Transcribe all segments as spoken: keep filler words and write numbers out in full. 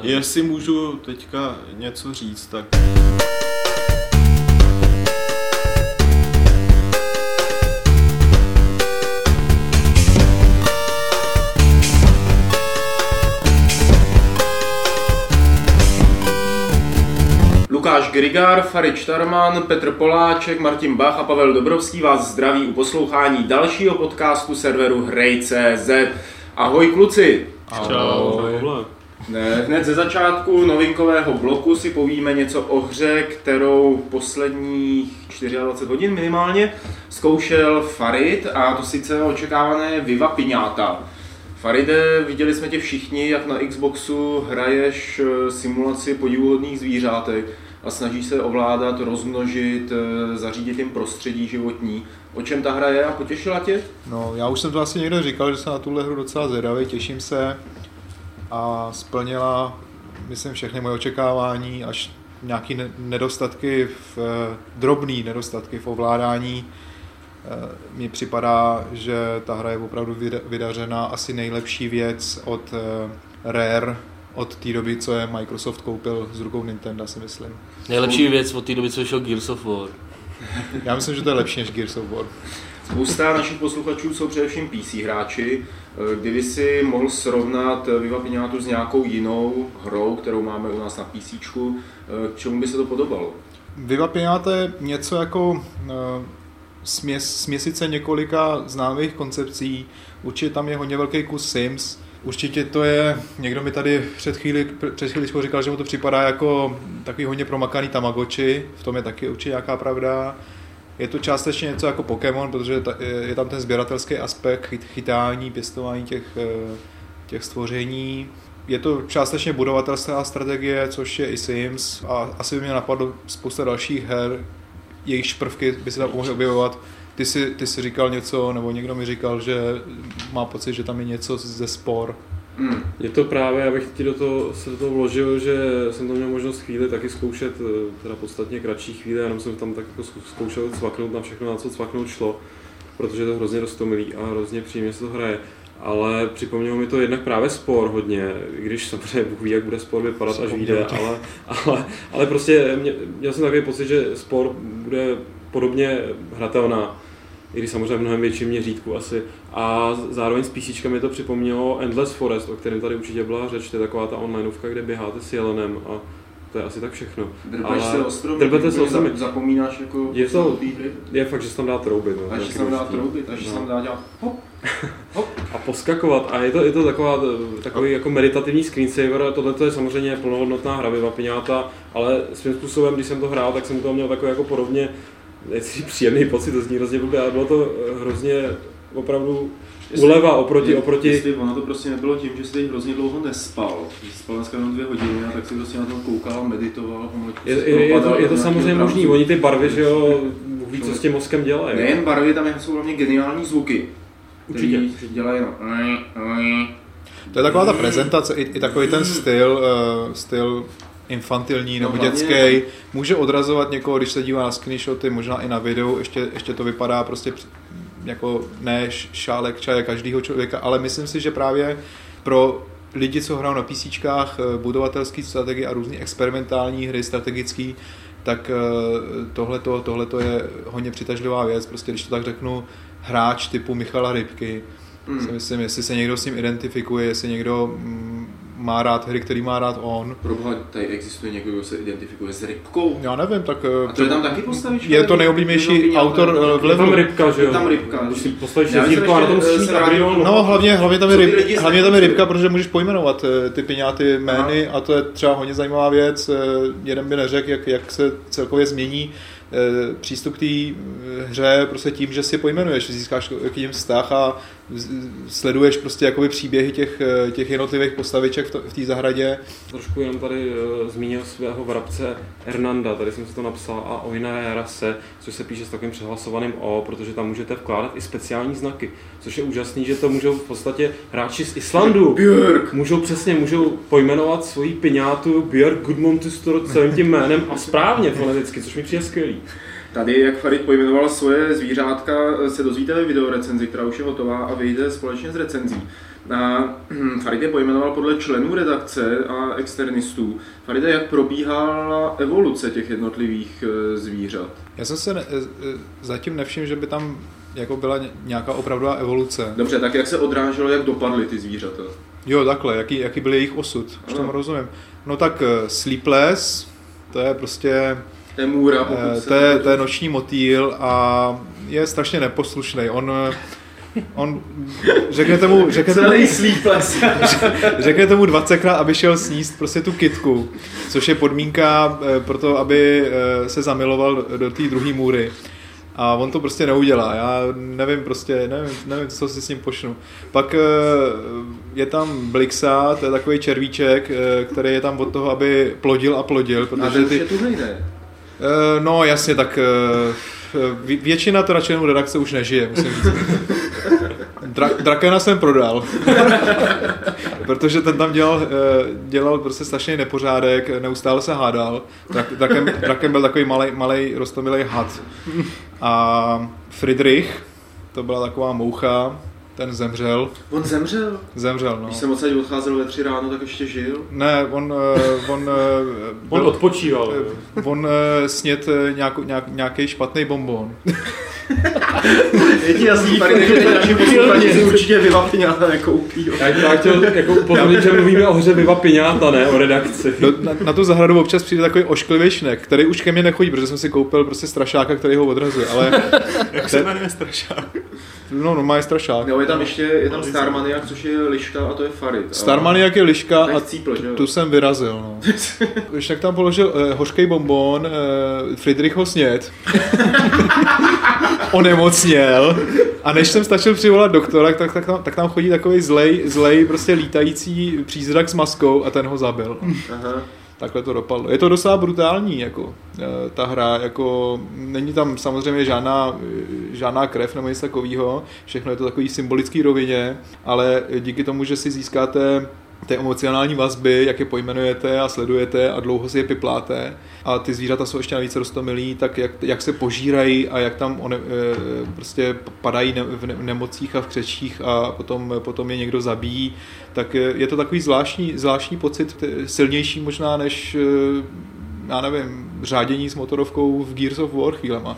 Jestli můžu teďka něco říct, tak... Lukáš Grigar, Farid Štarman, Petr Poláček, Martin Bach a Pavel Dobrovský vás zdraví u poslouchání dalšího podcastu serveru Hrej tečka cé zet. Ahoj kluci! Ahoj. Hned ze začátku novinkového bloku si povíme něco o hře, kterou posledních dvacet čtyři hodin minimálně zkoušel Farid, a to sice očekávané Viva Piñata. Faride, viděli jsme tě všichni, jak na Xboxu hraješ simulaci podivuhodných zvířátek a snažíš se ovládat, rozmnožit, zařídit jim prostředí životní. O čem ta hra je a potěšila tě? No, já už jsem to asi někdo říkal, že jsem na tuhle hru docela zvědavý, těším se a splnila, myslím, všechny moje očekávání, až nějaký nedostatky, v, drobný nedostatky v ovládání. Mně připadá, že ta hra je opravdu vydařená, asi nejlepší věc od Rare, od té doby, co je Microsoft koupil z rukou Nintendo, si myslím. Nejlepší věc od té doby, co vyšel Gears of War. Já myslím, že to je lepší než Gears of War. Spousta našich posluchačů jsou především P C hráči. Kdyby si mohl srovnat Viva Piñatu s nějakou jinou hrou, kterou máme u nás na PCčku, k čemu by se to podobalo? Viva Piñata je něco jako směs, směsice několika známých koncepcí. Určitě tam je hodně velký kus Sims. Určitě to je, někdo mi tady před chvíli, před chvíličkou říkal, že mu to připadá jako takový hodně promakaný Tamagotchi, v tom je taky určitě nějaká pravda. Je to částečně něco jako Pokémon, protože je tam ten sběratelský aspekt, chytání, pěstování těch, těch stvoření. Je to částečně budovatelská strategie, což je i Sims, a asi by mě napadlo spousta dalších her, jejichž prvky by se tam mohly objevovat. Ty jsi, ty jsi říkal něco, nebo někdo mi říkal, že má pocit, že tam je něco ze Spore. Hmm. Je to právě, abych ti do toho, se do toho vložil, že jsem tam měl možnost chvíli taky zkoušet, teda podstatně kratší chvíli, jenom jsem tam tak jako zkoušel cvaknout na všechno, na co cvaknout šlo, protože je to hrozně roztomilý a hrozně příjemně se to hraje. Ale připomnělo mi to jednak právě Spore hodně, i když samozřejmě Bůh ví, jak bude Spore vypadat, až vyjde, ale, ale, ale prostě mě, měl jsem takový pocit, že Spore bude podobně hratelná, i když samozřejmě v mnohem větším měřítku asi. A zároveň s PCčkem mi to připomnělo Endless Forest, o kterém tady určitě byla řeč, to je taková ta onlineovka, kde běháte s jelenem a to je asi tak všechno. Drpeš se ostrovy, drpete se ostrovy. Zapomínáš jako je to, je fakt, že se tam dá troubit. No, a že se tam dá troubit, a že se tam dá dělat hop, hop. A poskakovat. A je to, je to taková, takový jako meditativní screensaver. Tohle je samozřejmě plnohodnotná hra Viva Piñata, ale svým způsobem, když jsem to hrál, tak jsem to měl takový jako podobně, nechci příjemný pocit, to zní hrozně blbě, ale bylo to hrozně opravdu uleva oproti, je, oproti... Jestli ono to prostě nebylo tím, že jsi teď hrozně dlouho nespal, že spal dneska jenom dvě hodiny a tak si prostě na tom koukal, meditoval, je, je, je, to, je to samozřejmě možný, oni ty barvy, že jo, ví, co s tím mozkem dělají. Nejen barvy, tam jsou hlavně geniální zvuky, určitě dělají jenom... To je taková ta prezentace, i, i takový ten styl, uh, styl infantilní nebo no, dětský, může odrazovat někoho, když se dívá na screenshoty, možná i na videu, ještě, ještě to vypadá prostě jako ne šálek čaje každého člověka, ale myslím si, že právě pro lidi, co hrajou na PCčkách, budovatelské strategie a různý experimentální hry strategický, tak tohleto, tohleto je hodně přitažlivá věc, prostě když to tak řeknu, hráč typu Michala Rybky, hmm. si myslím, jestli se někdo s ním identifikuje, jestli někdo mm, má rád hry, který má rád on. Proboha, tady existuje někdo, kdo se identifikuje s Rybkou? Já nevím, tak... A to je tam taky postavička? Je to nejoblíbenější autor v levelu. Je tam Rybka, že jo? Je tam Rybka. Když si postavíš jezdírko a na tom sníh, tak no, hlavně, hlavně tam je, ryb, hlavně tam je Rybka, protože můžeš pojmenovat ty piňáty jmény a to je třeba hodně zajímavá věc. Jeden by neřekl, jak, jak se celkově změní přístup k té hře prostě tím, že si pojmenuješ, získáš k ním vztah a sleduješ prostě jakoby příběhy těch, těch jednotlivých postaviček v té zahradě. Trošku jenom tady uh, zmínil svého vrabce Hernanda, tady jsem si to napsal, a Oina Rase, což se píše s takovým přehlasovaným O, protože tam můžete vkládat i speciální znaky, což je úžasný, že to můžou v podstatě hráči z Islandu. Björk. Můžou přesně, můžou pojmenovat svoji piňátu Björk Gudmundsdóttir celým tím jménem a správně foneticky, což mi přijde skvělý. Tady, jak Farid pojmenoval svoje zvířátka, se dozvíte ve videorecenzi, která už je hotová a vyjde společně s recenzí. A Farid je pojmenoval podle členů redakce a externistů. Faride, jak probíhala evoluce těch jednotlivých zvířat? Já jsem se ne, zatím nevšiml, že by tam jako byla nějaká opravdová evoluce. Dobře, tak jak se odráželo, jak dopadly ty zvířata? Jo, takhle, jaký, jaký byl jejich osud, už tomu rozumím. No tak Sleepless, to je prostě... Emura, to je, to je noční motýl a je strašně neposlušný. On, on řeknete mu, řeknete mu, řeknete mu dvacetkrát, aby šel sníst prostě tu kytku, což je podmínka pro to, aby se zamiloval do té druhé můry. A on to prostě neudělá, já nevím prostě, nevím, nevím, co si s ním počnu. Pak je tam Blixa, to je takový červíček, který je tam od toho, aby plodil a plodil. A ten ty... je tu nejde. No jasně, tak většina teda členů redakce už nežije, musím říct. Dra- Drakena jsem prodal, protože ten tam dělal, dělal prostě strašný nepořádek, neustále se hádal. Draken, Draken byl takový malej, malej roztomilej had. A Friedrich, to byla taková moucha, ten zemřel. On zemřel? Zemřel, no. Když jsem odsaď odcházel ve tři ráno, tak ještě žil? Ne, on... On, on byl, odpočíval. On sněd nějakou, nějak, nějaký špatný bonbon. Je ti jasný, Faride, že naši posluchači si určitě Viva Piňáta nekoupí. Já bych chtěl jako upozornit, že mluvíme o hře Viva Piňáta, ne o redakci. Do, na, na tu zahradu občas přijde takový ošklivý šnek, který už ke mně nechodí, protože jsem si koupil prostě strašáka, který ho odrazuje, ale... Jak se jmenuje strašák? No, no, má je strašák. No, je tam ještě, je tam Starmaniak, což je liška a to je Farid. Starmaniak je liška a cípl, tu, tu jsem vyrazil, no. Když tak tam položil eh, hořký bonbon, eh, Friedrich ho sněd. Onemocněl. A než jsem stačil přivolat doktora, tak, tak, tam, tak tam chodí takový zlej, zlej, prostě lítající přízrak s maskou a ten ho zabil. Aha. Takhle to dopadlo. Je to docela brutální, jako ta hra, jako není tam samozřejmě žádná, žádná krev nebo nic takového, všechno je to takový symbolický rovině, ale díky tomu, že si získáte té emocionální vazby, jak je pojmenujete a sledujete a dlouho si je pipláte a ty zvířata jsou ještě navíc roztomilí, tak jak, jak se požírají a jak tam one, prostě padají ne, v nemocích a v křečích a potom, potom je někdo zabíjí, tak je to takový zvláštní, zvláštní pocit, silnější možná než, já nevím, řádění s motorovkou v Gears of War chvílema.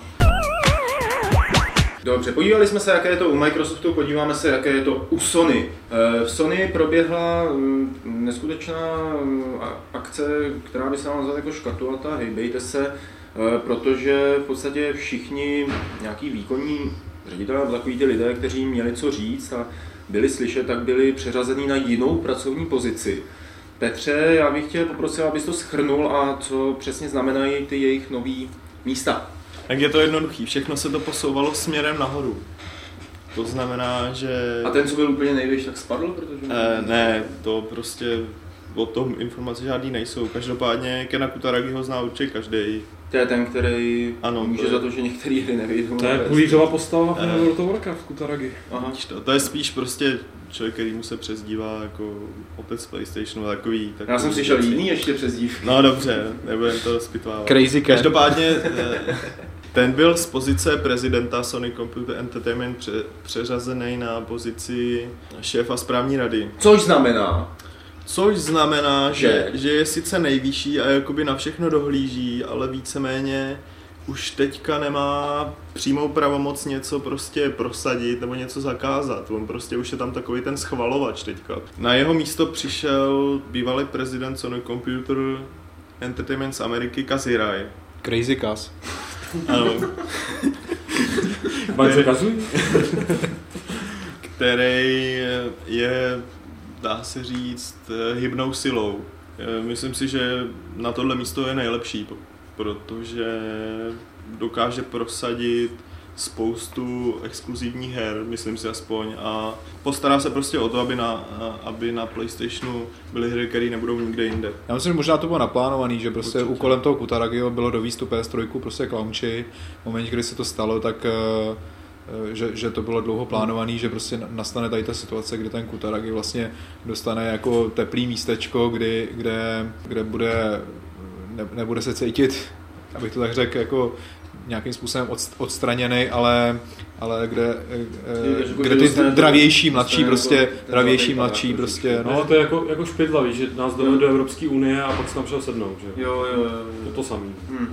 Dobře, podívali jsme se, jaké je to u Microsoftu, podíváme se, jaké je to u Sony. V Sony proběhla neskutečná akce, která by se dala nazvat jako škatulata, hejbejte se, protože v podstatě všichni nějaký výkonní ředitelé, takový ty lidé, kteří měli co říct a byli slyšet, tak byli přeřazení na jinou pracovní pozici. Petře, já bych chtěl poprosit, abys to shrnul a co přesně znamenají ty jejich nový místa. Tak je to jednoduchý, všechno se to posouvalo směrem nahoru. To znamená, že... A ten, co byl úplně nejvyšší, tak spadl? Protože... Eh, ne, to prostě o tom informace žádný nejsou. Každopádně Kena Kutaragiho zná určitě každý. To je ten, který ano, může to je... za to, že některý hry nevyjdou. To je kulířová postava v World of Warcraft, Kutaragi. Aha. To, to je spíš prostě člověk, který mu se přezdívá jako otec PlayStationu, takový, takový... Já jsem slyšel jiný ještě přezdívky. No dobře, nebudem to rozpitvávat. Crazy Cat. Každopádně ten byl z pozice prezidenta Sony Computer Entertainment pře- přeřazený na pozici šéfa správní rady. Což znamená? Což znamená, že, že je sice nejvyšší a jakoby na všechno dohlíží, ale víceméně už teďka nemá přímou pravomoc něco prostě prosadit nebo něco zakázat. On prostě už je tam takový ten schvalovač teďka. Na jeho místo přišel bývalý prezident Sony Computer Entertainment z Ameriky, Kaz Hirai. Crazy Kaz. Ano. Který je, dá se říct, hybnou silou. Myslím si, že na tohle místo je nejlepší, protože dokáže prosadit spoustu exkluzivních her, myslím si aspoň, a postará se prostě o to, aby na, aby na PlayStationu byly hry, které nebudou nikde jinde. Já myslím, že možná to bylo naplánovaný, že prostě určitě úkolem toho Kutaragiho bylo dovízt tu P S tři prostě k launchi. V momentě, kdy se to stalo, tak že, že to bylo dlouho plánovaný, že prostě nastane tady ta situace, kdy ten Kutaragi vlastně dostane jako teplý místečko, kdy, kde, kde bude, ne, nebude se cítit, abych to tak řekl, jako nějakým způsobem odstraněný, ale, ale kde, kde ty dravější mladší prostě, dravější mladší prostě, no. To je jako, jako špidla, víš, že nás dovedl do Evropské unie a pak se tam šel sednout, že? Jo, jo, jo. To to samý. Hmm.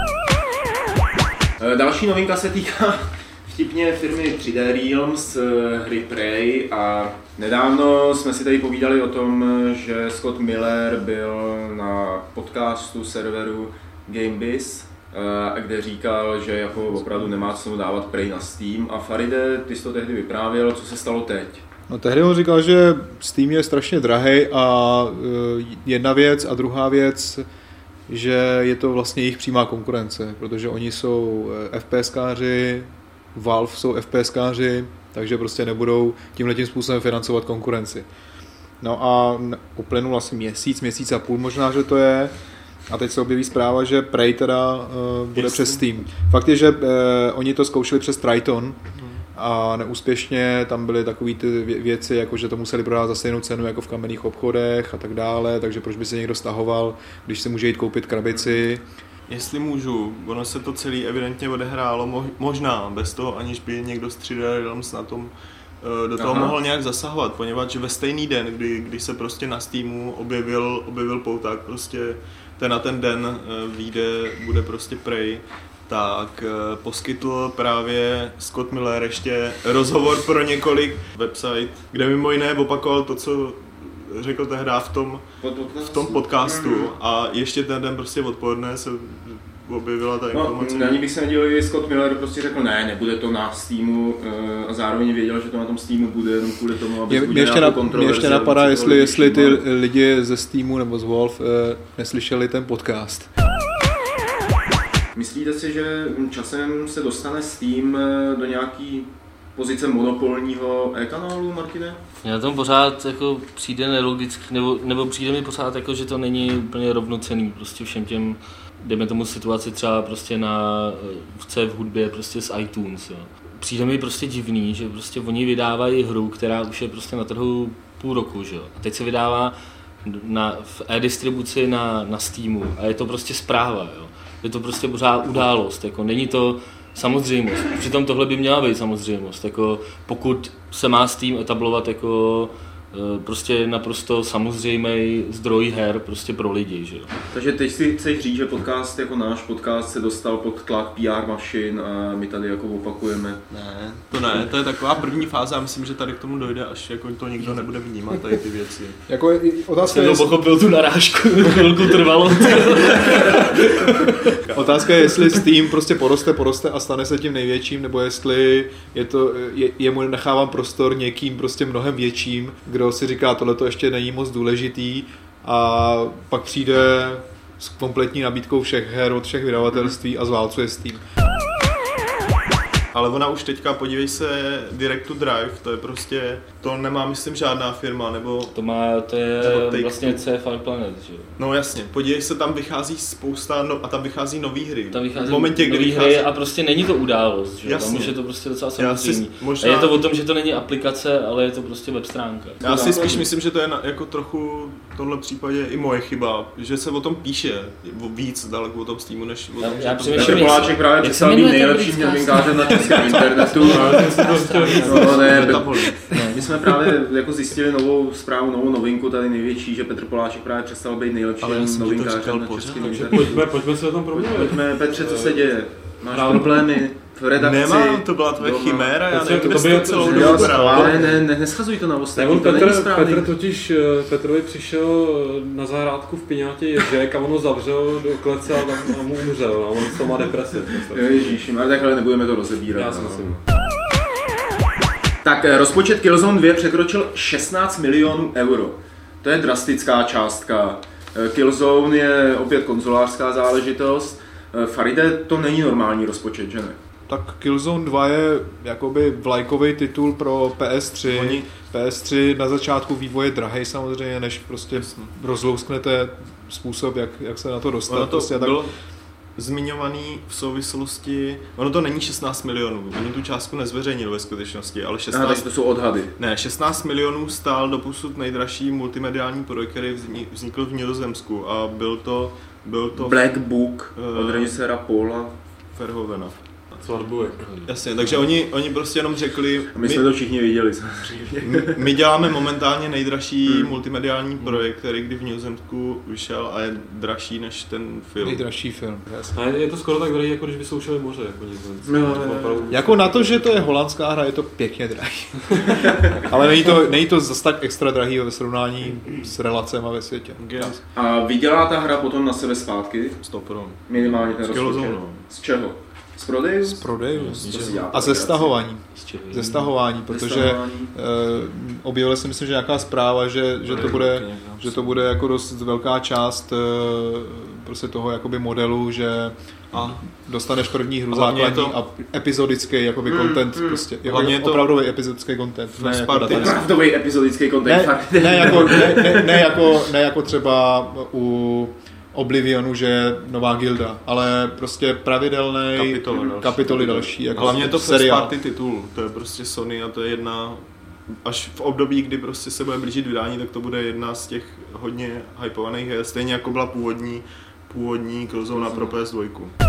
Další novinka se týká vtipně firmy tři dé Realms, hry Prey, a nedávno jsme si tady povídali o tom, že Scott Miller byl na podcastu serveru GameBiz, kde říkal, že jako opravdu nemá cenu dávat Prey na Steam, a Faride, ty jsi to tehdy vyprávěl, co se stalo teď? No tehdy on říkal, že Steam je strašně drahej a jedna věc a druhá věc, že je to vlastně jejich přímá konkurence, protože oni jsou FPSkáři, Valve jsou FPSkáři, takže prostě nebudou tímhletím způsobem financovat konkurenci. No a uplynul asi měsíc, měsíc a půl možná, že to je, a teď se objeví zpráva, že Prey teda uh, bude Jestli. přes Steam. Fakt je, že uh, oni to zkoušeli přes Triton a neúspěšně, tam byly takové ty věci, jako že to museli prodávat za stejnou cenu jako v kamenných obchodech a tak dále, takže proč by se někdo stahoval, když si může jít koupit krabici. Jestli můžu, ono se to celý evidentně odehrálo, možná bez toho, aniž by někdo z tři dé Realms na tom do toho Aha. mohl nějak zasahovat, poněvadž ve stejný den, kdy, kdy se prostě na Steamu objevil, objevil pouták, prostě ten na ten den vyjde, bude prostě Prey, tak poskytl právě Scott Miller ještě rozhovor pro několik website, kde mimo jiné opakoval to, co řekl tehdy v tom, v tom podcastu, a ještě ten den prostě odpoledne se objevila ta informace. No, ani bych se nedělal, že Scott Miller prostě řekl, ne, nebude to na Steamu, a zároveň věděl, že to na tom Steamu bude jenom kvůli tomu, aby mě ještě, na, mě ještě napadá, jestli, jestli ty lidi ze Steamu nebo z Valve eh, neslyšeli ten podcast. Myslíte si, že časem se dostane Steam do nějaký pozice monopolního e-kanálu, Martine? Já tam pořád jako přijde nelogicky, nebo, nebo přijde mi pořád jako, že to není úplně rovnocenný prostě všem těm, dejme tomu situaci třeba prostě na v C v hudbě prostě z iTunes, jo. Přijde mi prostě divný, že prostě oni vydávají hru, která už je prostě na trhu půl roku, že jo. A teď se vydává na, v e-distribuci na, na Steamu a je to prostě zpráva, jo. Je to prostě pořád událost, jako není to samozřejmost. Přitom tohle by měla být samozřejmost, jako pokud se má Steam etablovat jako prostě naprosto samozřejmý zdroj her prostě pro lidi, že jo. Takže teď si chceš říct, že podcast jako náš podcast se dostal pod tlak P R mašin a my tady jako opakujeme. Ne, to ne, to je taková první fáze a myslím, že tady k tomu dojde, až jako to nikdo nebude vnímat tady ty věci. Jako otázka je, pochopil tu narážku, chvilku trvalo. Otázka je, jestli Steam prostě poroste, poroste a stane se tím největším, nebo jestli je to, je, jemu nechávám prostor někým prostě mnohem větším, kdo si říká, tohle to ještě není moc důležitý, a pak přijde s kompletní nabídkou všech her od všech vydavatelství a zválcuje Steam. Ale ona už teďka, podívej se, Direct to Drive, to je prostě, to nemá, myslím, žádná firma, nebo... To má, to je vlastně C F R Planet, že jo? No jasně, podívej se, tam vychází spousta, no, a tam vychází nový hry. Tam vychází v momentě, kdy nový vychází... hry a prostě není to událost, že jo? Jasně. Tam už je to prostě docela samozřejmě. Možná... A je to o tom, že to není aplikace, ale je to prostě web stránka. Já si spíš myslím, že to je na, jako trochu v tomhle případě i moje chyba, že se o tom píše víc daleko o tom Steamu, než o tom, já, já že Petr Poláček právě přestal být nejlepším novinkářem na českém internetu. No, ne, my jsme právě jako zjistili novou zprávu, novou novinku, tady největší, že Petr Poláček právě přestal být nejlepším novinkářem na českém internetu. Pojďme, pojďme se o tom provědět. Pojďme, Petře, co se děje? Máš problémy v redakci? Nemám, to byla tvoje chiméra, já nevím, kde jsi to celou dobu bral. Ne, ne, ne, neschazuj to na ostatní, to Petr, není správný. Petr totiž, Petrovi přišel na zahrádku v Piňátě ježek a on ho zavřel do klece a tam a mu umřel a on z toho má depresi. Ježíši, ale takhle nebudeme to rozebírat. Já si myslím. Tak rozpočet Killzone dva překročil šestnáct milionů euro. To je drastická částka. Killzone je opět konzolářská záležitost. Faride, to není normální rozpočet, že ne? Tak Killzone dva je jakoby vlajkový titul pro P S tři. Oni... P S tři na začátku vývoje drahej samozřejmě, než prostě rozlousknete způsob, jak, jak se na to dostat. Ono to prostě bylo tak... zmiňovaný v souvislosti, ono to není šestnáct milionů, oni tu částku nezveřejnili ve skutečnosti, ale šestnáct... Aha, to jsou odhady. Ne, šestnáct milionů stál doposud nejdražší multimediální projekt, který vznikl v Nizozemsku a byl to... Byl to Black Book od režiséra Paula Verhovena. Svatbu jako. Jasně, takže oni, oni prostě jenom řekli, A my jsme to všichni viděli samozřejmě. my děláme momentálně nejdražší hmm. multimediální projekt, který kdy v Newzemsku vyšel a je dražší než ten film. Nejdražší film. Jasně. A je, je to skoro tak drahý, jako když vysoušeli moře. Jako, No, no, no. Jako na to, že to je holandská hra, je to pěkně drahý. Ale není to, není to zase tak extra drahý ve srovnání s relacema ve světě. Yes. A vydělá ta hra potom na sebe zpátky? sto procent. Minimálně ten Z rozpočet. kilozónu. Z čeho? Z prodejů? Z prodejů. To si dělá A ze stahování. Ještě Ze stahování, protože stahování. Uh, objevila jsem myslím, že nějaká zpráva, že, že, to bude, že to bude jako dost velká část uh, prostě toho jakoby modelu, že a dostaneš první hru Hlavně je základní to- a epizodický jakoby Mm, content mm. prostě. Jako Hlavně je to- opravdový epizodický content. Ne First jako, party. datadisk. Kraftový epizodický content. ne, ne, jako, ne, ne, ne, jako, ne jako třeba u Oblivionu, že je nová gilda, ale prostě pravidelný Kapitoly další. kapitoly další jako Hlavně je to first seriál. party titul, to je prostě Sony a to je jedna, až v období, kdy prostě se bude blížit vydání, tak to bude jedna z těch hodně hypovaných her, stejně jako byla původní, původní Killzone pro P S dva.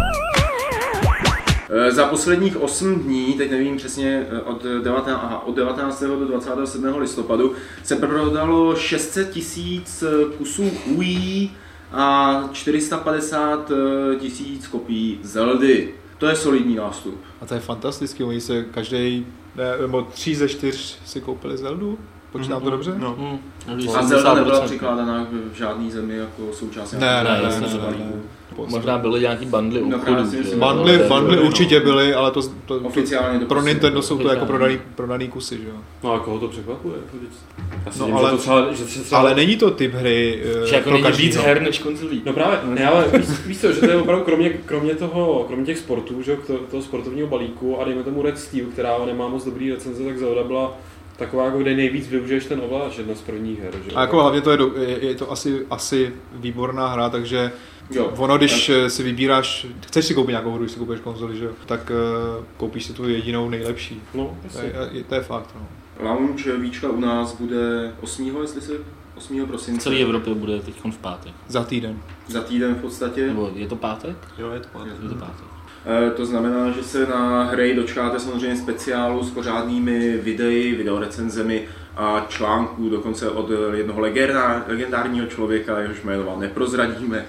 Za posledních osm dní, teď nevím přesně, od, devatenáctého aha, od devatenáctého do dvacátého sedmého listopadu se prodalo šest set tisíc kusů Wii a čtyři sta padesát tisíc kopií Zeldy. To je solidní nástup. A to je fantastický, oni se každý, nebo tři ze čtyř si koupili Zeldu, počítám to dobře? No. Hmm. A Zelda nebyla přikládaná v žádný zemi jako součást Ne, nějakého ne, ne, jasně, ne, že ne, balíku. ne. Možná byly nějaký bundly No, obchodů. právě si myslím, že jo. Bundly, Ale- bundly určitě byly, ale to, to, to Oficiálně to pro prostě- Nintendo jsou to jako Oficiálně. prodaný, prodaný kusy, že jo? No a koho to překvapuje? Jako, teď- Já si No, no, ale- že to třeba, že se třeba... Ale není to typ hry eh, Že jako pro není víc každýho. her než konzolí. No právě, ne, ale víš, víš co, že to je opravdu kromě, kromě toho, kromě těch sportů, že jo, to, toho sportovního balíku a dejme tomu Red Steel, která nemá moc dobrý recenze, tak Zelda byla taková, jako kde nejvíc využiješ ten ovladač, jedna z prvních her, že jo. A jako hlavně to je, do, je, je to asi, asi výborná hra, takže Jo. ono, když eh, si vybíráš, chceš si koupit nějakou hru, když si koupíš konzoli, že jo, tak uh, koupíš si tu jedinou nejlepší. No, To jasně. je, to je fakt, no. Launch víčka u nás bude osmého jestli se osmého V prosince. celé Evropě bude teď v pátek. Za týden. Za týden v podstatě. Nebo je to pátek? Jo, je to pátek. Je to pátek. E, to znamená, že se na hry dočkáte samozřejmě speciálu s pořádnými videi, videorecenzemi a článků, dokonce od jednoho legendár, legendárního člověka, jehož jméno vám neprozradíme.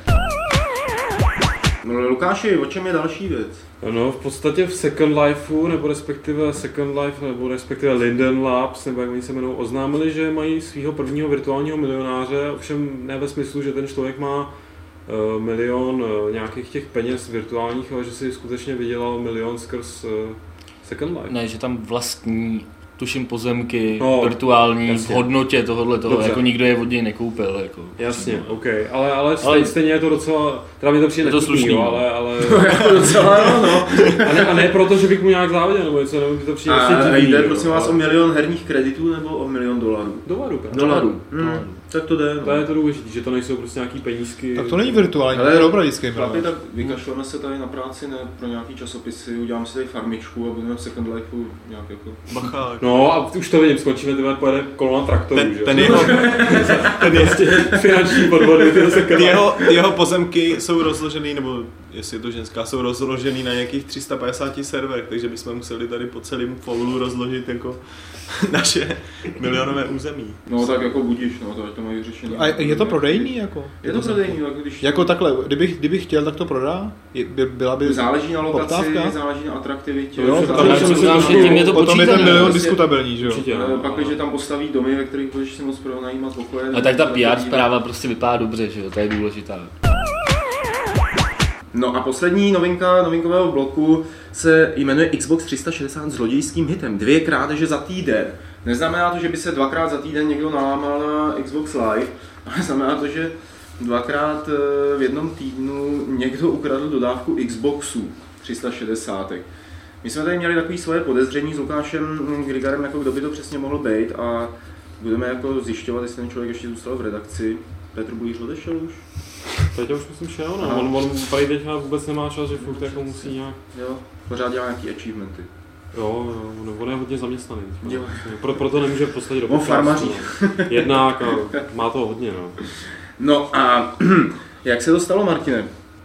No, Lukáši, o čem je další věc? No, v podstatě v Second Lifeu, nebo respektive Second Life, nebo respektive Linden Labs, nebo jak oni se jmenují, oznámili, že mají svého prvního virtuálního milionáře, ovšem ne ve smyslu, že ten člověk má uh, milion uh, nějakých těch peněz virtuálních, ale že si skutečně vydělal milion skrz uh, Second Life. Ne, že tam vlastní, tuším pozemky, No, virtuální, jasně. v hodnotě tohohle toho, Dobře. jako nikdo je od něj nekoupil. Jako, Jasně, OK, ale, ale, Ale- stejně je to docela, teda mi to přijde Je to nechutný, slušný, jo, no. ale, ale Jako docela jo, no. a, ne, a ne proto, že bych mu nějak záviděl, nebo něco, nebo mi to přijde A vlastně divný, jde jo, prosím vás ale- o milion herních kreditů nebo o milion dolarů? Dolarů, právě. Dolarů. Dolarů. Hmm, tak to jde. To je to důležité, že to nejsou prostě nějaký penízky. Tak to není virtuální, Ale to je opravdický Chlapi, milion. tak vykašleme se tady na práci, ne pro nějaký časopisy, uděláme si tady farmičku a budeme v Second Lifeu nějak jako... Bacha. No a už to vidím, skončíme, tyhle pojede kolona traktorů, Ten, že? ten jeho, ten prostě finanční podvody, ty se ty jeho, ty jeho pozemky jsou rozložený, nebo jestli je to ženská, jsou rozložený na nějakých tři sta padesát serverech, takže bychom museli tady po celém foulu rozložit jako naše milionové území. No tak jako budíš, no, to ať to mají řešení. A je to prodejný jako? Je to prodejný, jako když... Jako takhle, kdybych, kdybych chtěl, tak to prodá? Je, by, byla by Záleží na lokaci, poptávka? záleží na atraktivitě. Jo, záleží- potom, já je si to- myslím, že tím je to potom je ten počítané, milion prostě- diskutabilní, že jo? Určitě. Eh, Pak, když tam postaví domy, ve kterých budeš si moc pronajímat pokoje... Ale tak ta P R nebo- zpráva prostě vypadá dobře, že jo, to je důležitá. No a poslední novinka novinkového bloku se jmenuje Xbox tři sta šedesát s zlodějským hitem. Dvě krádeže za týden. Neznamená to, že by se dvakrát za týden někdo nalámal na Xbox Live, ale znamená to, že dvakrát eh, v jednom týdnu někdo ukradl dodávku Xboxů tři sta šedesát. My jsme tady měli takové svoje podezření s Lukášem Grigarem, jako kdo by to přesně mohl být a budeme jako zjišťovat, jestli ten člověk ještě zůstal v redakci. Petr Bulíř odešel už? Teď už myslím šel, Aha. no. On, on tady teď vůbec nemá čas, že furt jako musí nějak... Jo, pořád dělá nějaký achievementy. Jo, jo, on- on je hodně zaměstnaný. Jo. Pro, proto nemůže v podstatě do On farmaří. no. Jednak a má to hodně, no. No a jak se to stalo, Martine?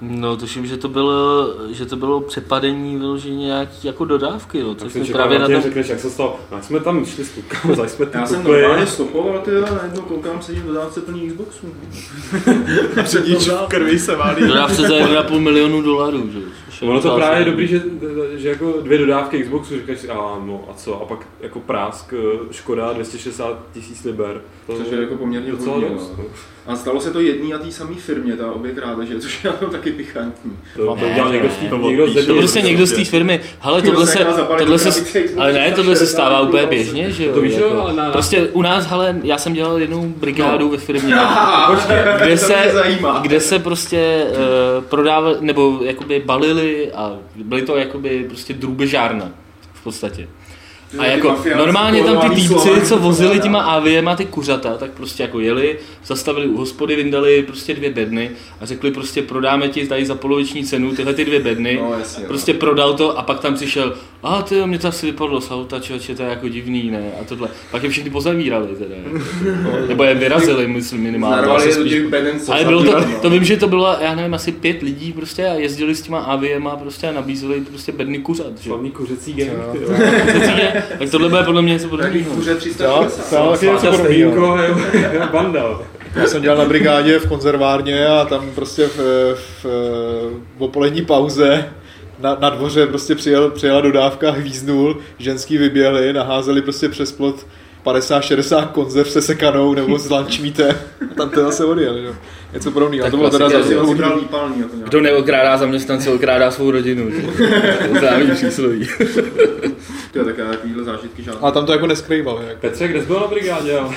No, tuším, že to bylo, že to bylo přepadení vyloženě nějaký jako dodávky, no, tak což si právě na tom... tom... řekneš, jak se stalo, no, jsme tam šli s tukama, zač jsme ty Já jsem tukly. normálně stopoval, ty a najednou koukám, sedím v dodávce plný Xboxů. Předíč v krvi se válí. Dodávce za jedna a půl milionu dolarů, že? Ono to právě je dobrý, že, že jako dvě dodávky Xboxu, říkáš si, a no a co, a pak jako prásk, Škoda dvě stě šedesát tisíc liber. To Což je jako poměrně docela hodně, dost. no. A stalo se to jedný a té samé firmě, ta obě krádeže, což je taky pikantní. To, to Ne, udělal někdo z té to někdo z píše, To prostě země. někdo z té firmy, hele, tohle se, tohle se, ale ne, tohle se stává úplně běžně, že jo? To víš, jo, jako, ale na- prostě u nás, hele, já jsem dělal jednu brigádu ve firmě, Kde kde to se, mě zajímá. kde se prostě uh, prodávali, nebo jakoby balili a byly to jakoby prostě drůbežárna v podstatě. A jako normálně tam ty týpci, co vozili těma áviema ty kuřata, tak prostě jako jeli, zastavili u hospody, vyndali prostě dvě bedny a řekli prostě prodáme ti tady za poloviční cenu tyhle ty dvě bedny. No, jasně, prostě prodal to a pak tam přišel, a ty mě to asi vypadlo z auta, člověče, to je jako divný, ne? A tohle. Pak je všichni pozavírali teda. Nebo je vyrazili, myslím minimálně. Narvali Asi do spíš- těch beden, co Ale bylo to, zavírali, no. to vím, že to bylo, já nevím, asi pět lidí prostě a jezdili s těma áviema prostě a nabízeli prostě bedny kuřat, že? Slavný kuřecí gang, Jo. ty jo. Tak tohle bude podle mě něco Takový podobného. kuře tři sta šedesát. Jo, Asi něco podobného, je banda. Já jsem dělal na brigádě v konzervárně a tam prostě v, v, v opolední pauze na, na dvoře prostě přijel, přijela dodávka, hvíznul, ženský vyběhli, naházeli prostě přes plot padesát šedesát konzerv se sekanou nebo s lunchmeatem a tam teda se odjeli, jo. Něco podobného. A Tak to bylo teda klasické, za Já si hodně- bral výpalný jako nějak. Kdo neokrádá zaměstnance, okrádá svou rodinu. Známý přísloví. Tyjo, tak já takovýhle zážitky žádný. A tam to jako neskrývali. Jako. Petře, kde jsi byl na brigádě? ale?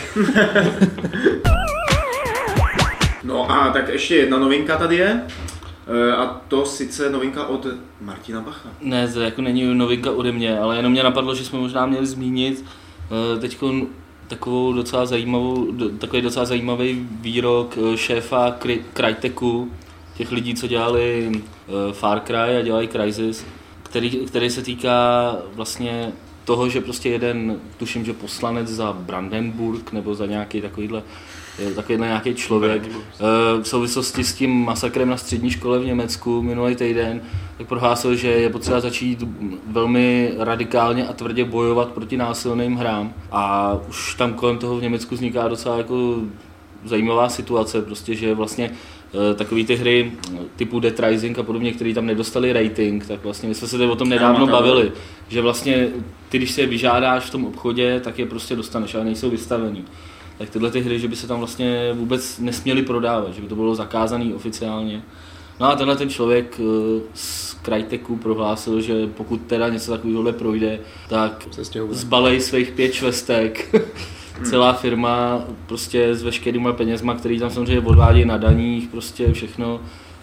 No a tak ještě jedna novinka tady je. E, A to sice novinka od Martina Bacha. Ne, to jako není novinka ode mě, ale jenom mě napadlo, že jsme možná měli zmínit teď takovou docela zajímavou, do- takový docela zajímavý výrok eh, šéfa Cry- Cryteku, těch lidí, co dělali eh, Far Cry a dělají Crysis, který, který se týká vlastně toho, že prostě jeden, tuším, že poslanec za Brandenburg nebo za nějaký takovýhle, eh, takovýhle nějaký člověk eh, v souvislosti s tím masakrem na střední škole v Německu minulý týden, tak prohlásil, že je potřeba začít velmi radikálně a tvrdě bojovat proti násilným hrám. A už tam kolem toho v Německu vzniká docela jako zajímavá situace, prostě, že vlastně e, takový ty hry typu Dead Rising a podobně, které tam nedostali rating, tak vlastně my jsme se tady o tom nedávno bavili, že vlastně ty, když si je vyžádáš v tom obchodě, tak je prostě dostaneš, ale nejsou vystavený. Tak tyhle ty hry, že by se tam vlastně vůbec nesměly prodávat, že by to bylo zakázané oficiálně. No a tenhle ten člověk z Cryteku prohlásil, že pokud teda něco takového projde, tak zbalej svých pět švestek. Celá firma prostě s veškerýma penězma, který tam samozřejmě odvádějí na daních, prostě všechno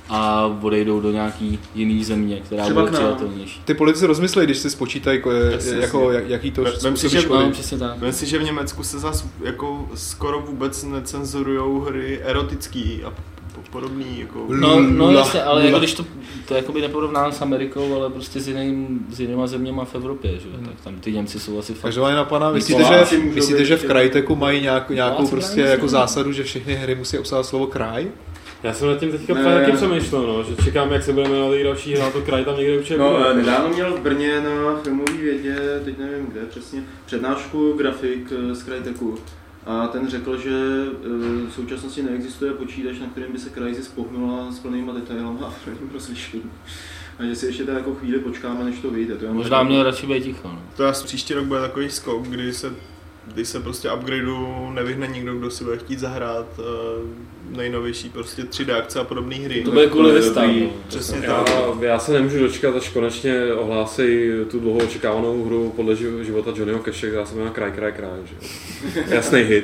a odejdou do nějaký jiný země, která Třeba bude k nám. přijatelnější. Ty politici rozmyslej, když si spočítají, jako, Jasně, jako, jasně. jaký to Vem si, způsobí že- škody. No, přesně tak. Myslím si, že v Německu se zas jako skoro vůbec necenzurujou hry erotický a po- podobný jako... No, no Lula. jasně, ale Lula. jako když to, to jakoby neporovnám s Amerikou, ale prostě s, jiným, s jinýma zeměma v Evropě, že? Hmm. Tak tam ty Němci jsou asi fakt... Takže na pana, myslíte, Poláci že, můžou myslíte, být že v ještě- Cryteku mají nějak, nějakou Poláci prostě mají jako něco. zásadu, že všechny hry musí obsahovat slovo kraj? Já jsem nad tím teďka Ne. taky přemýšlel, no, že čekám, jak se bude jmenovat její další hra, to kraj tam někde určitě No, bude. eh, nedávno měl v Brně na filmové vědě, teď nevím kde přesně, přednášku grafik eh, z Cryteku. A ten řekl, že eh, v současnosti neexistuje počítač, na kterém by se Crysis pohnula s plnýma detailama a plným rozlišením. A že si ještě tak jako chvíli počkáme, než to vyjde. To je Možná jako- měl radši být ticho, no. To asi příští rok bude takový skok, kdy se, kdy se prostě upgradeu nevyhne nikdo, kdo si bude chtít zahrát uh, nejnovější prostě tři dé akce a podobné hry. To bude kvůli je Vista, dobrý. no. Přesně Já, tak. já se nemůžu dočkat, až konečně ohlásí tu dlouho očekávanou hru podle ži- života Johnnyho Cashe, která se jmenuje Kraj, kraj, kraj, že? Jasný hit.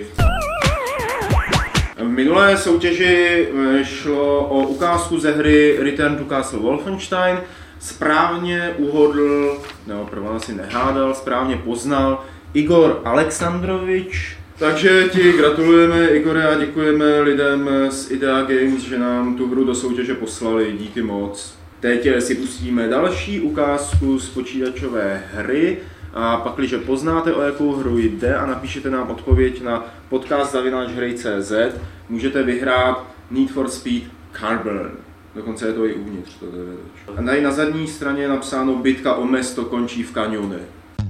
V minulé soutěži eh, šlo o ukázku ze hry Return to Castle Wolfenstein. Správně uhodl, nebo prvně asi nehádal, správně poznal Igor Alexandrovič. Takže ti gratulujeme, Igore, a děkujeme lidem z Idea Games, že nám tu hru do soutěže poslali. Díky moc. Teď si pustíme další ukázku z počítačové hry. A pak, když poznáte, o jakou hru jde a napíšete nám odpověď na podcast zavináč hry tečka cé zet, můžete vyhrát Need for Speed Carbon. Dokonce je to i uvnitř, to D V D. A tady na zadní straně je napsáno bitka o město končí v kaňone.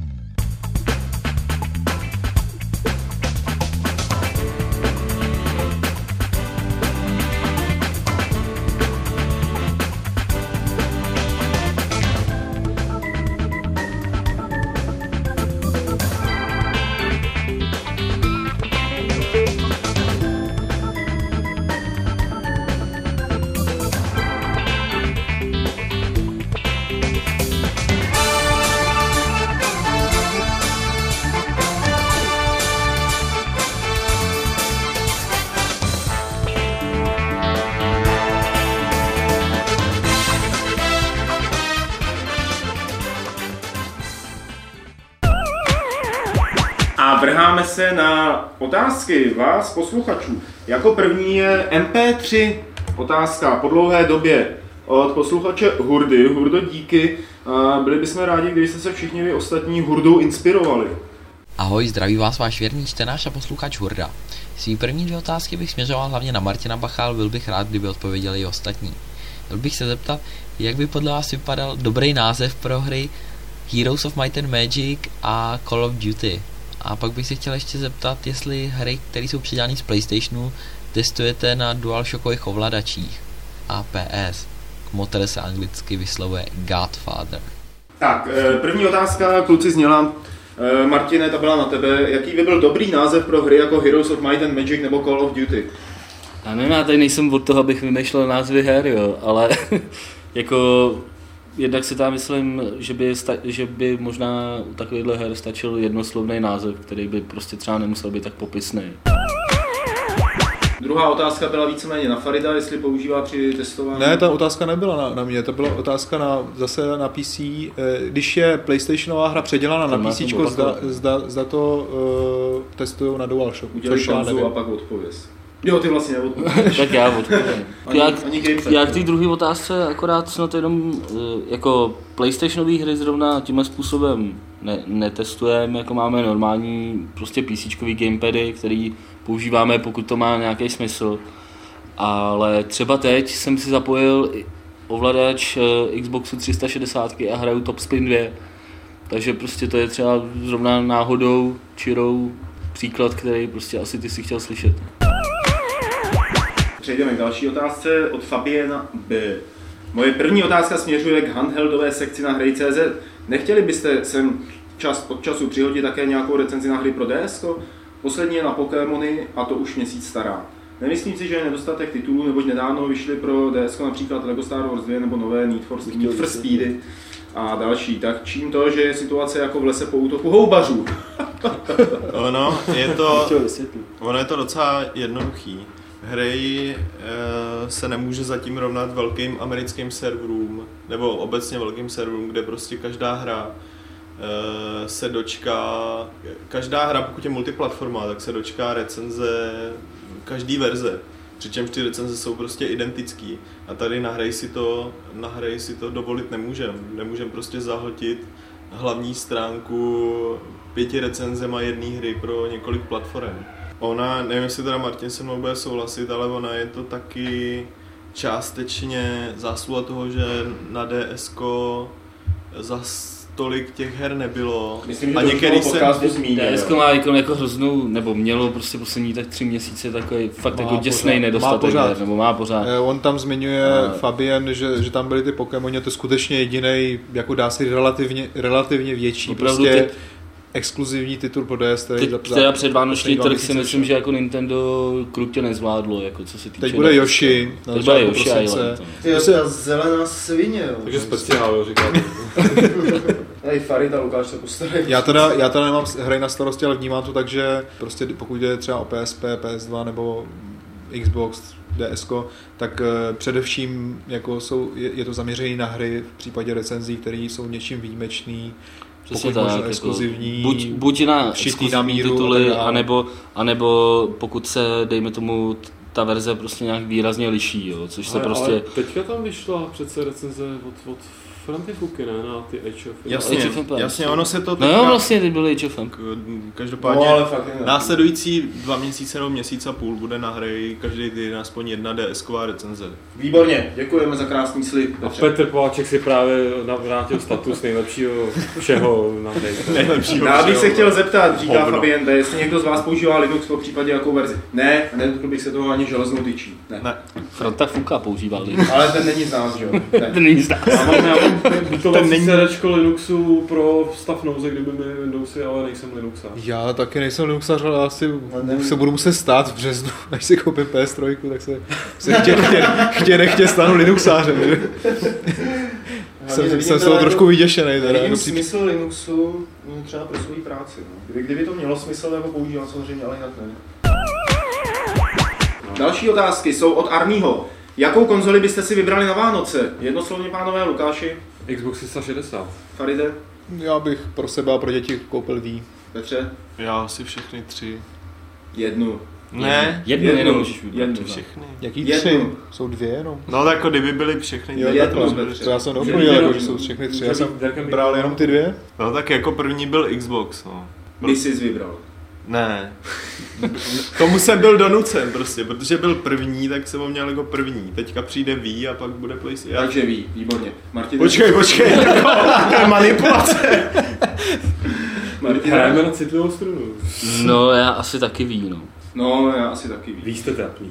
A vrháme se na otázky vás, posluchačů. Jako první je M P tři otázka po dlouhé době od posluchače Hurdy. Hurdo, díky. Byli bychom rádi, kdybyste se všichni vy ostatní Hurdou inspirovali. Ahoj, zdraví vás váš věrný čtenář a posluchač Hurda. Svý první dvě otázky bych směřoval hlavně na Martina Bacha, ale byl bych rád, kdyby odpověděli i ostatní. Chtěl bych se zeptat, jak by podle vás vypadal dobrý název pro hry Heroes of Might and Magic a Call of Duty. A pak bych se chtěl ještě zeptat, jestli hry, které jsou předělané z PlayStationu, testujete na DualShockových ovladačích. A P S. Motor se anglicky vyslovuje Godfather. Tak, první otázka, kluci, zněla. Martine, ta byla na tebe. Jaký by byl dobrý název pro hry jako Heroes of Might and Magic nebo Call of Duty? Já nevím, já tady nejsem od toho, abych vymýšlel názvy her, jo, ale jako jednak si tam myslím, že by, sta- že by možná u takovýchhle her stačil jednoslovný název, který by prostě třeba nemusel být tak popisný. Druhá otázka byla víceméně na Farida, jestli používá při testování. Ne, ta otázka nebyla na, na mě, to byla otázka na, zase na P C. Když je PlayStationová hra předělána na P C, zda, zda, zda to uh, testují na DualShocku. Udělej pauzu a pak odpověz. Jo, ty vlastně neodpověděš. Tak já odpovím. Já k té druhé otázce akorát snad jenom jako PlayStationové hry zrovna tímhle způsobem ne, netestujeme, jako máme normální prostě PCčkový gamepady, který používáme, pokud to má nějaký smysl. Ale třeba teď jsem si zapojil ovladač Xboxu tři sta šedesát a hraju Top Spin dva. Takže prostě to je třeba zrovna náhodou, čirou příklad, který prostě asi ty si chtěl slyšet. Přejdeme k další otázce od Fabiena B. Moje první otázka směřuje k handheldové sekci na hry tečka cé zet. Nechtěli byste sem čas od času přihodit také nějakou recenzi na hry pro D S ko? Poslední je na Pokémony a to už měsíc stará. Nemyslím si, že je nedostatek titulů, neboť nedávno vyšly pro D S ko například Lego Star Wars dva nebo nové Need for, Need for Speedy a další. Tak čím to, že je situace jako v lese po útoku houbařů? Ono je to, ono je to docela jednoduchý. Hry e, se nemůže zatím rovnat velkým americkým serverům, nebo obecně velkým serverům, kde prostě každá hra e, se dočká, každá hra, pokud je multiplatforma, tak se dočká recenze každý verze. Přičemž ty recenze jsou prostě identický. A tady na hry si to, na hry si to dovolit nemůžem. Nemůžem prostě zahltit hlavní stránku pěti recenzema jedné hry pro několik platform. Ona, nevím, jestli teda Martin se mnou bude souhlasit, ale ona je to taky částečně zásluha toho, že na D S ko zas tolik těch her nebylo. Myslím, že a to některý se zmínil. D S ko má jako, jako hroznou, nebo mělo prostě poslední tak tři měsíce takový fakt má jako děsnej nedostatek her, nebo má pořád. On tam zmiňuje a... Fabien, že, že tam byly ty Pokémoni, to je skutečně jedinej, jako dá se relativně, relativně větší, opravdu prostě ty... exkluzivní titul pro D S. Teď teda předvánoční trh si myslím, že jako Nintendo krutě nezvládlo, jako co se týče. Teď bude Yoshi. Teď bude Yoshi Island. Ty jo, ta zelená svině, jo. Takže speciál, jo, říkáte. Hej, Farid a Lukáš se postarají. Já teda, já teda nemám hry na starosti, ale vnímám to tak, že prostě pokud jde třeba o P S P, P S dva nebo Xbox, D S ko, tak uh, především jako jsou, je, je to zaměřené na hry v případě recenzí, které jsou něčím výjimečný. Přesně tak, jako exkluzivní, buď, buď na exkluzivní tituly, anebo, anebo pokud se, dejme tomu, ta verze prostě nějak výrazně liší, jo, což se ale, prostě... Ale teďka tam vyšla přece recenze od, od Frontifuky, ne? Na ty Age of Jasně, Age of Empires. jasně, ono se to No jo, vlastně teď byly Age of Empires. Každopádně No, ale fakt je následující dva měsíce nebo měsíc a půl bude na hry každý týden aspoň jedna DSková recenze. Výborně, děkujeme za krásný slib. A Petr Poláček si právě navrátil status nejlepšího všeho na hry. Nejlepšího Já bych se všeho. chtěl zeptat, říká Hovno. Fabien B, jestli někdo z vás používá Linux, po případě jakou verzi. Ne, nedotkl bych se toho ani železnou tyčí. Ne. Ne. Fronta Fuka používali. Ale ten není z nás, že jo? Ne. To není zdá. Já mám, já mám bytovací není- sedačko Linuxu pro stav nouze, kdyby mi Windowsy, ale nejsem Linuxář. Já taky nejsem Linuxař, ale asi nevím. se budu muset stát v březnu, až si koupím P S tři, tak se, se chtě, chtě, chtě nechtě stanu Linuxářem. Že? Jsem, jsem z toho trošku vyděšený. Teda. Vidím smysl Linuxu no, třeba pro svou práci. No. Kdyby, kdyby to mělo smysl, tak ho používám samozřejmě, ale jinak ne. Další otázky jsou od Arního. Jakou konzoli byste si vybrali na Vánoce? Jednoslovně, pánové, Lukáši, Xbox tři sta šedesát. Faride, Já bych pro sebe a pro děti koupil Wii. Petře? Já asi všechny tři. Jednu. Ne, Jednu Jednu. jenom můžeš vybrat. Jednu. všechny. Jaký Jednu. tři? Jsou dvě jenom. No tak jako kdyby byly všechny. Jo, tak jednu, to jsme Petře. To já jsem Jednu. neodpověděl, jako, že jsou všechny tři. Já jsem Darkem bral jenom ty dvě. No tak jako první byl Xbox, no. Ty jsi vybral. Ne. Tomu jsem byl donucen prostě, protože byl první, tak jsem ho měl jako první. Teďka přijde Wii a pak bude PlayStation. Takže ví, výborně. Martin, Počkej, počkej, jako, to je manipulace. Martin, Hrajeme na citlivou strunu. No já asi taky ví, no. No, já asi taky ví. Vy jste trapný.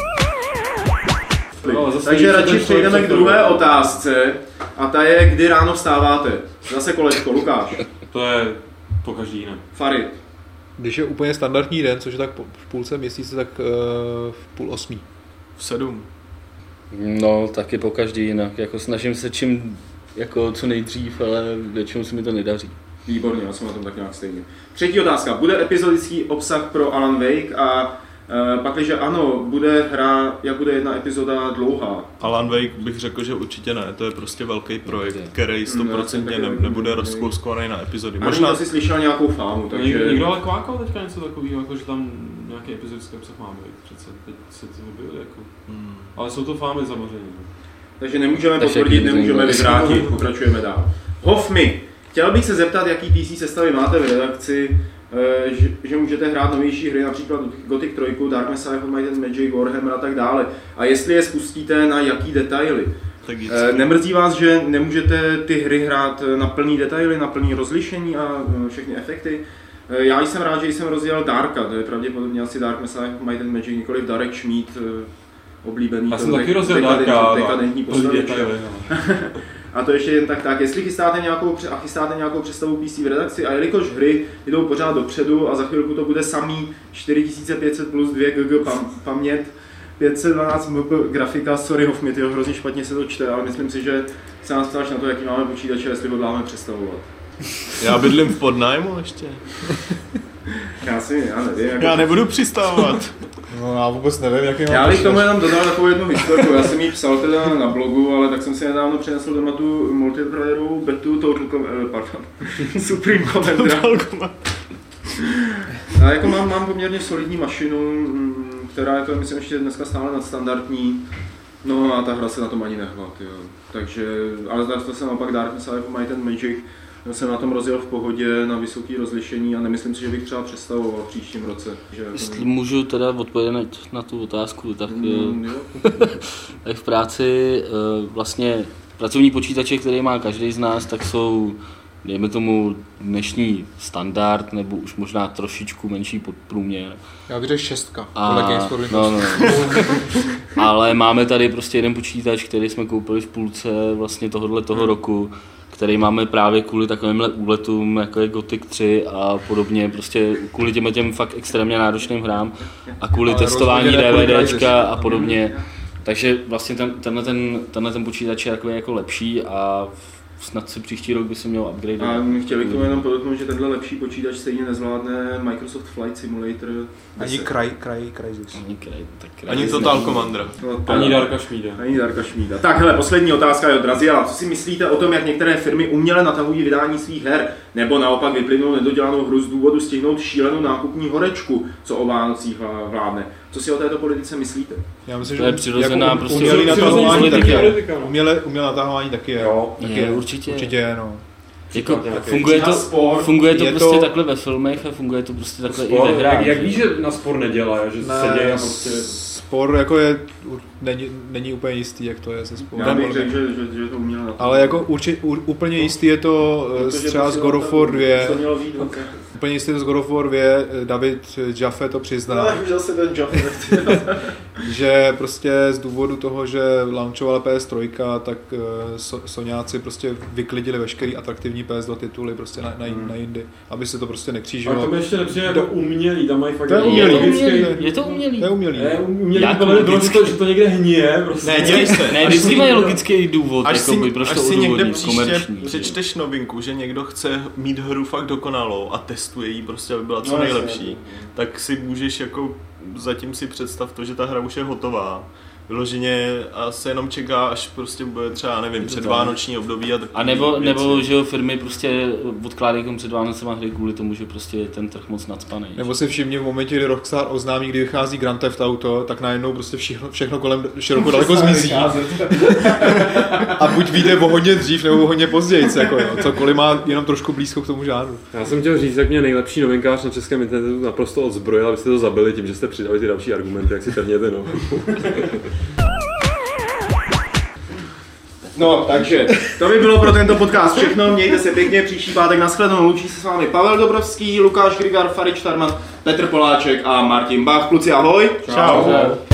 No, zase takže víc, radši ten přejdeme člověk k druhé otázce a ta je, kdy ráno vstáváte. Zase kolečko, Lukáš, To je po každý jiné. Farid, Když je úplně standardní den, což je tak po- v půlce měsíce, tak uh, v půl osmí. V sedm. No, taky po každý jinak. Jako snažím se čím, jako co nejdřív, ale většinou se mi to nedaří. výborně, já jsem na tom tak nějak stejně. Třetí otázka, bude epizodický obsah pro Alan Wake a e, pakliže ano, bude hra, jak bude jedna epizoda dlouhá? Alan Wake bych řekl, že určitě ne, to je prostě velký projekt, Určitě. který stoprocentně ne, nebude rozkouskovaný na epizody. Možná Možná si slyšel nějakou fámu, takže... Takže... Někdo ale kvákal teďka něco takového, jako že tam nějaký epizodický obsah máme, přece teď se to objevilo jako. Hmm. Ale jsou to fámy samozřejmě. Takže nemůžeme Takže potvrdit, jaký nemůžeme zajímavý. vyvrátit, pokračujeme dál. Hofmi, chtěl bych se zeptat, jaký P C sestavy máte v redakci, e, že, že můžete hrát novější hry, například Gothic tři, Dark Messiah of Might and Magic, Warhammer a tak dále. A jestli je spustíte, na jaký detaily? Tak jít. E, nemrzí vás, že nemůžete ty hry hrát na plný detaily, na plný rozlišení a e, všechny efekty? E, já jsem rád, že jsem rozjel Darka, to je pravděpodobně asi Dark Messiah of Might and Magic, nikoliv Darek Schmidt, e, oblíbený. Já to jsem taky dek- rozjel dekadentní- Darka, dekadentní postavička. detaily, no. A to ještě jen tak tak, jestli chystáte nějakou, a chystáte nějakou představu P C v redakci a jelikož hry jdou pořád dopředu a za chvilku to bude samý čtyři tisíce pět set plus dva giga pam, paměť, pět set dvanáct megabajtů grafika, sorry Hofmi, tyjo, hrozně špatně se to čte, ale myslím si, že se nás ptáš na to, jaký máme počítače, jestli ho dáme představovat. Já bydlím v podnájmu ještě. Já si, já nevím. Jako... Já nebudu přistávat. No já vůbec nevím, jaký mám Já bych počítač. tomu jenom dodal takovou jednu historku, já jsem ji psal teda na blogu, ale tak jsem si nedávno přinesl doma tu multiplayerovou betu Total Com- eh, pardon, Supreme Commander. A jako mám, mám poměrně solidní mašinu, mm, která je to, myslím, ještě dneska stále nadstandardní. No a ta hra se na tom ani nehla, tyjo. Takže, ale zase jsem naopak Dark Messiah of Might and Magic, jsem na tom rozjel v pohodě na vysoké rozlišení a nemyslím si, že bych třeba představoval v příštím roce. Že Jestli můžu teda odpovědět na tu otázku, tak, Mm, jo. tak v práci vlastně pracovní počítače, který má každý z nás, tak jsou, dejme tomu, dnešní standard, nebo už možná trošičku menší podprůměr. Já bych řekl šestka, A, podle Games for Windows. no, no. Ale máme tady prostě jeden počítač, který jsme koupili v půlce vlastně tohohle toho roku, který máme právě kvůli takovýmhle úletům, jako je Gothic tři a podobně, prostě kvůli těm těm fakt extrémně náročným hrám a kvůli Ale testování rozhodně ne kvůli DVDčka Crysis. a podobně. Takže vlastně ten, tenhle, ten, tenhle ten počítač je takový jako lepší a snad si příští rok by se měl upgrade. A chtěli k tomu jenom podotknout, že tenhle lepší počítač stejně nezvládne Microsoft Flight Simulator Ani deset. Cry, Cry, Crysis. Ani, kraj, tak Ani Total Commander. No, to- Ani Darka Šmída. Ani Darka Šmída. Tak hele, poslední otázka je od Raziela. Co si myslíte o tom, jak některé firmy uměle natahují vydání svých her, nebo naopak vyplynou nedodělanou hru z důvodu stihnout šílenou nákupní horečku, co o Vánocích vládne? Co si o této politice myslíte? Já myslím, To je že přirozená jako prostě umělý přirozená natahování taky politika, je. politika, no. Umělé, umělé natahování taky je. Jo, taky je, určitě. Určitě je, no. Jako, Nějaký funguje to, sport. funguje to Je prostě to- takhle ve filmech a funguje to prostě takhle Spor, i ve hrách. jak, jak víš, že na spor nedělá, že Ne, se děje prostě... Spor jako je, není, není úplně jistý, jak to je se sporem. Já bych řekl, že, že, že to uměl na to. Ale jako urči, u, úplně jistý je to eh, třeba z God of War dva, To mělo být, okay. úplně jistý je to z God of War dva, eh, David Jaffe to přizná, No, už zase ten Jaffe. že prostě z důvodu toho, že launchovala P S tři, tak eh, so, Soňáci prostě vyklidili veškerý atraktivní P S dva tituly prostě na, na, Hmm. na jindy, aby se to prostě Ale nekřížilo. to mi ještě nepřijde jako umělý, tam mají fakt... To je jako Je to umělý. umělý, logicky. je to umělý. To je umělý. Ne, umělý, Jak podle mě bylo, že logicky? to, že to někde hníje, prostě. Ne, dělej se. Ne, Až vždycky si mají někdo- logický důvod, Až jako si, by, proč až to si někde odůvodnit, příště komerční. přečteš novinku, že někdo chce mít hru fakt dokonalou a testuje ji prostě, aby byla co No, jasně, nejlepší, jasně. tak si můžeš jako zatím si představ to, že ta hra už je hotová. Vyloženě a se jenom čeká, až prostě bude třeba, nevím, předvánoční období a takový A nebo, věci. nebo že jo, firmy prostě odkládají kom před Vánocema hry kvůli tomu, že prostě je ten trh moc nacpaný. Nebo si všimni v momentě, kdy Rockstar oznámí, kdy vychází Grand Theft Auto, tak najednou prostě všechno, všechno kolem široko daleko zmizí. A buď vyjde o hodně dřív, nebo o hodně později, jako jo. Cokoliv má jenom trošku blízko k tomu žánru. Já jsem chtěl říct, jak mě nejlepší novinkář na českém internetu naprosto odzbrojil, abyste to zabili tím, že jste přidali ty další argumenty, jak si pevněte, no. No, takže to by bylo pro tento podcast všechno. Mějte se pěkně, příští pátek nashledanou. Loučí se s vámi Pavel Dobrovský, Lukáš Grigar, Farid Štarman, Petr Poláček a Martin Bach. Kluci, ahoj. Čau. Čau.